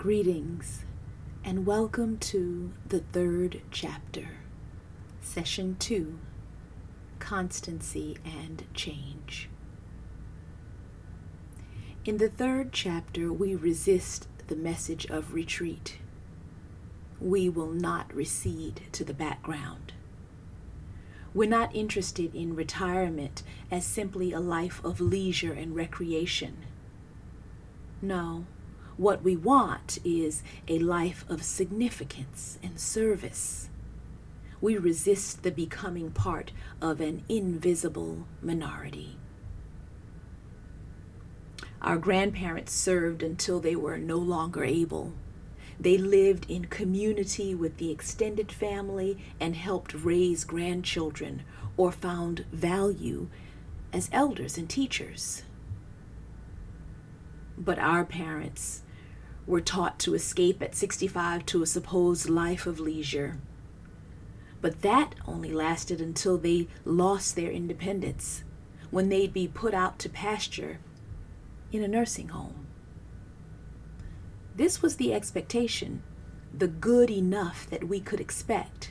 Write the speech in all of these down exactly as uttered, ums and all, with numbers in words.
Greetings and welcome to the third chapter, Session two, Constancy and Change. In the third chapter, we resist the message of retreat. We will not recede to the background. We're not interested in retirement as simply a life of leisure and recreation. No. What we want is a life of significance and service. We resist the becoming part of an invisible minority. Our grandparents served until they were no longer able. They lived in community with the extended family and helped raise grandchildren or found value as elders and teachers. But our parents were taught to escape at sixty-five to a supposed life of leisure. But that only lasted until they lost their independence, when they'd be put out to pasture in a nursing home. This was the expectation, the good enough that we could expect.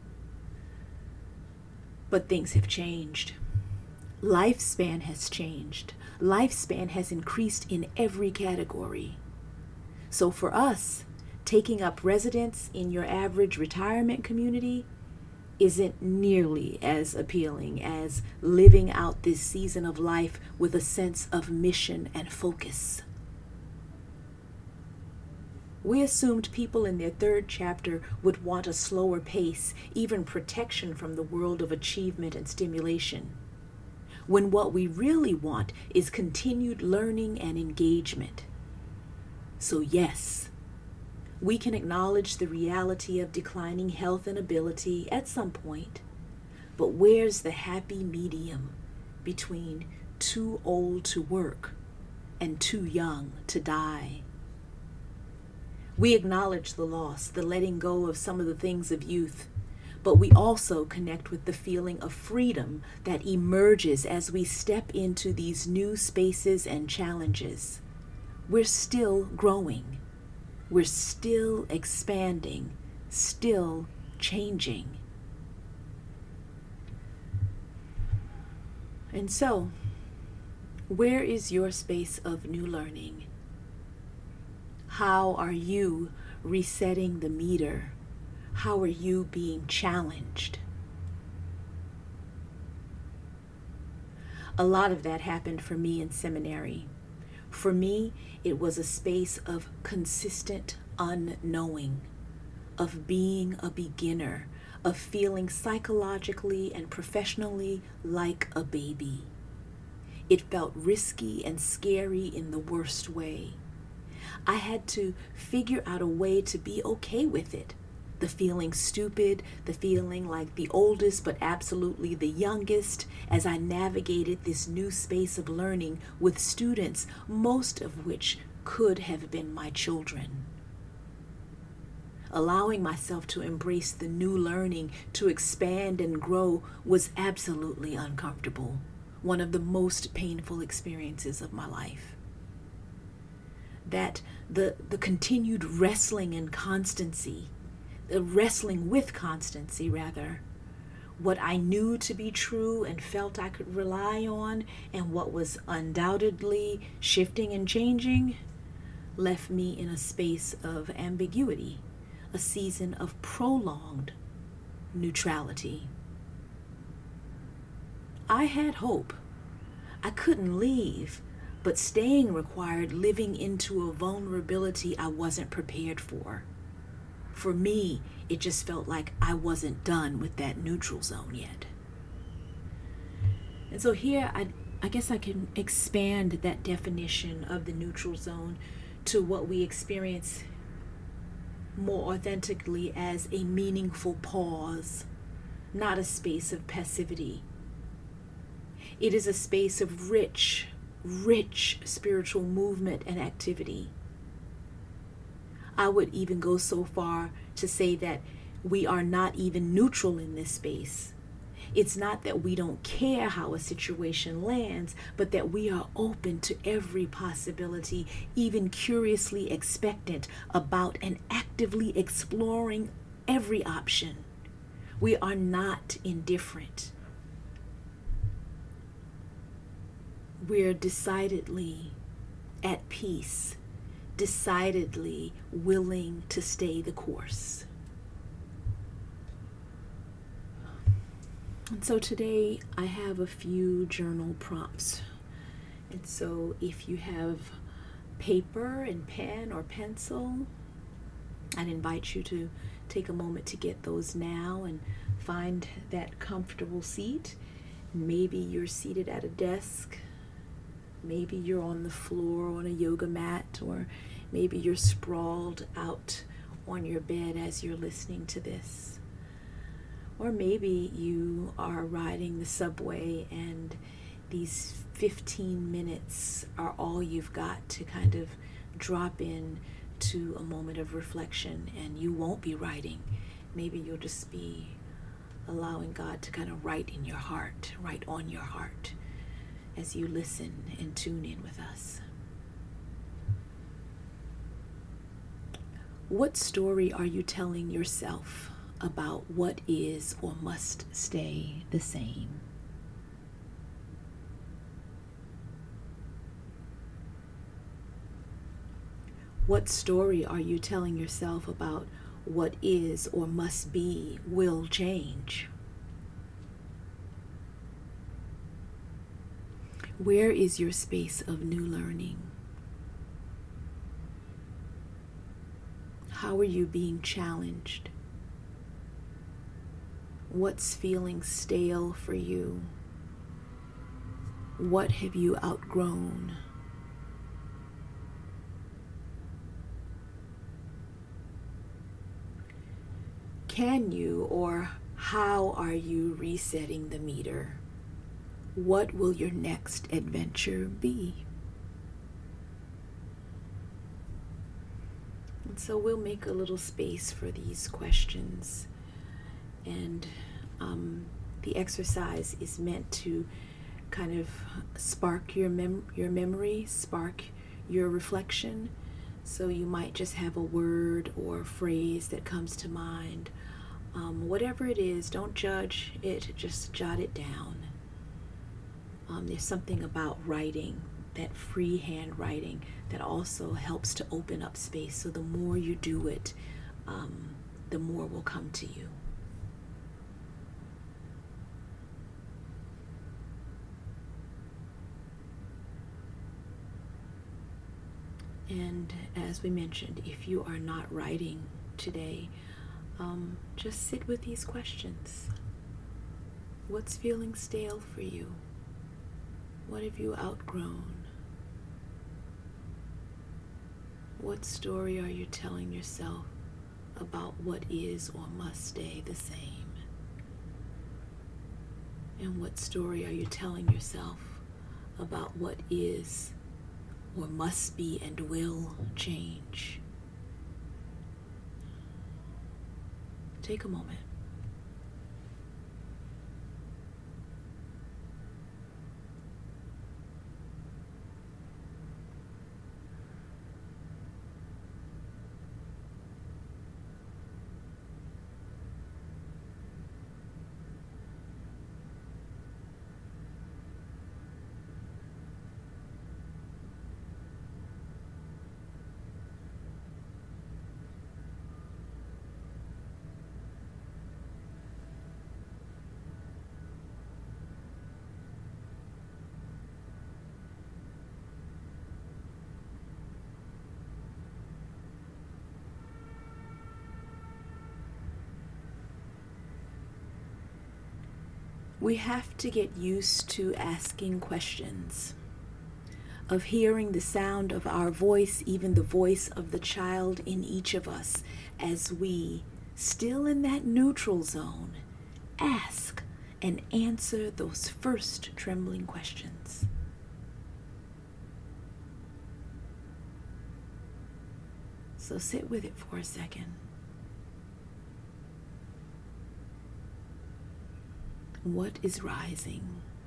But things have changed. Lifespan has changed. Lifespan has increased in every category. So for us, taking up residence in your average retirement community isn't nearly as appealing as living out this season of life with a sense of mission and focus. We assumed people in their third chapter would want a slower pace, even protection from the world of achievement and stimulation, when what we really want is continued learning and engagement. So yes, we can acknowledge the reality of declining health and ability at some point, but where's the happy medium between too old to work and too young to die? We acknowledge the loss, the letting go of some of the things of youth, but we also connect with the feeling of freedom that emerges as we step into these new spaces and challenges. We're still growing. We're still expanding, still changing. And so, where is your space of new learning? How are you resetting the meter? How are you being challenged? A lot of that happened for me in seminary. For me, it was a space of consistent unknowing, of being a beginner, of feeling psychologically and professionally like a baby. It felt risky and scary in the worst way. I had to figure out a way to be okay with it. The feeling stupid, the feeling like the oldest but absolutely the youngest, as I navigated this new space of learning with students, most of which could have been my children. Allowing myself to embrace the new learning, to expand and grow, was absolutely uncomfortable, one of the most painful experiences of my life. That the, the continued wrestling and constancy, the wrestling with constancy rather, what I knew to be true and felt I could rely on, and what was undoubtedly shifting and changing, left me in a space of ambiguity, a season of prolonged neutrality. I had hope. I couldn't leave, but staying required living into a vulnerability I wasn't prepared for. For me, it just felt like I wasn't done with that neutral zone yet. And so here, I, I guess I can expand that definition of the neutral zone to what we experience more authentically as a meaningful pause, not a space of passivity. It is a space of rich, rich spiritual movement and activity. I would even go so far to say that we are not even neutral in this space. It's not that we don't care how a situation lands, but that we are open to every possibility, even curiously expectant about and actively exploring every option. We are not indifferent. We're decidedly at peace, decidedly willing to stay the course. And so today I have a few journal prompts. And so if you have paper and pen or pencil, I'd invite you to take a moment to get those now and find that comfortable seat. Maybe you're seated at a desk. Maybe you're on the floor on a yoga mat, or maybe you're sprawled out on your bed as you're listening to this. Or maybe you are riding the subway and these fifteen minutes are all you've got to kind of drop in to a moment of reflection, and you won't be writing. Maybe you'll just be allowing God to kind of write in your heart, write on your heart as you listen and tune in with us. What story are you telling yourself about what is or must stay the same? What story are you telling yourself about what is or must be will change? Where is your space of new learning? How are you being challenged? What's feeling stale for you? What have you outgrown? Can you, or how are you resetting the meter? What will your next adventure be? And so we'll make a little space for these questions. And um, the exercise is meant to kind of spark your mem- your memory, spark your reflection. So you might just have a word or a phrase that comes to mind. Um, whatever it is, don't judge it, just jot it down. Um, there's something about writing, that freehand writing, that also helps to open up space. So the more you do it, um, the more will come to you. And as we mentioned, if you are not writing today, um, just sit with these questions. What's feeling stale for you? What have you outgrown? What story are you telling yourself about what is or must stay the same? And what story are you telling yourself about what is or must be and will change? Take a moment. We have to get used to asking questions, of hearing the sound of our voice, even the voice of the child in each of us, as we, still in that neutral zone, ask and answer those first trembling questions. So sit with it for a second. What is rising?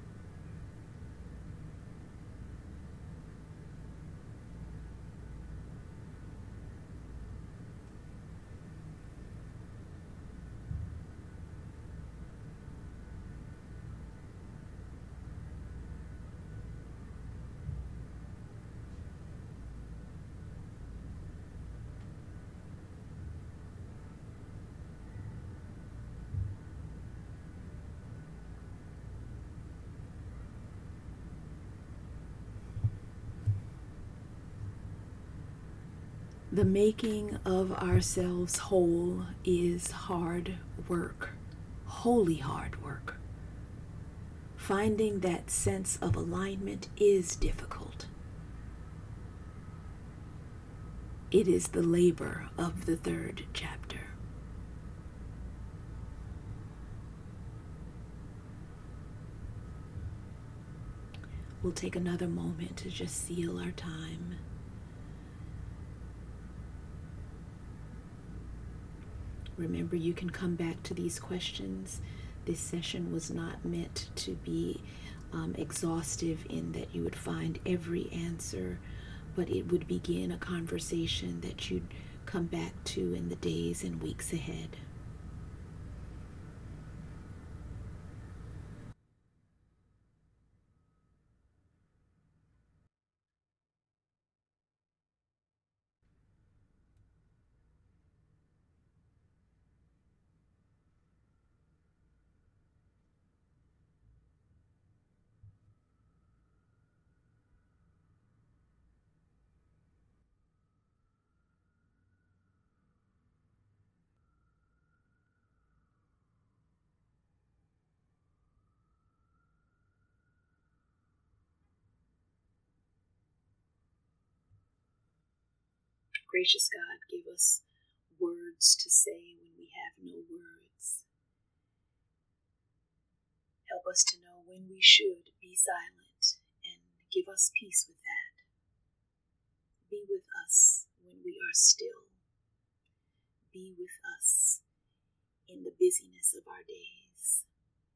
The making of ourselves whole is hard work, holy hard work. Finding that sense of alignment is difficult. It is the labor of the third chapter. We'll take another moment to just seal our time. Remember, you can come back to these questions. This session was not meant to be um, exhaustive in that you would find every answer, but it would begin a conversation that you'd come back to in the days and weeks ahead. Gracious God, give us words to say when we have no words. Help us to know when we should be silent, and give us peace with that. Be with us when we are still. Be with us in the busyness of our days.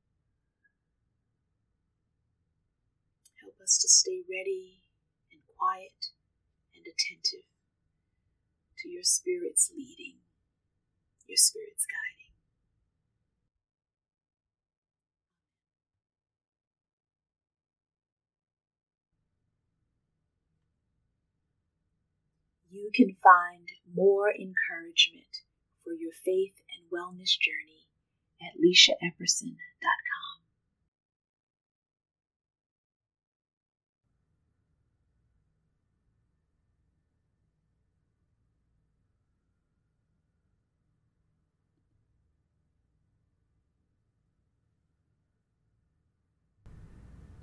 Help us to stay ready and quiet and attentive to your Spirit's leading, your Spirit's guiding. You can find more encouragement for your faith and wellness journey at Leisha Epperson dot com.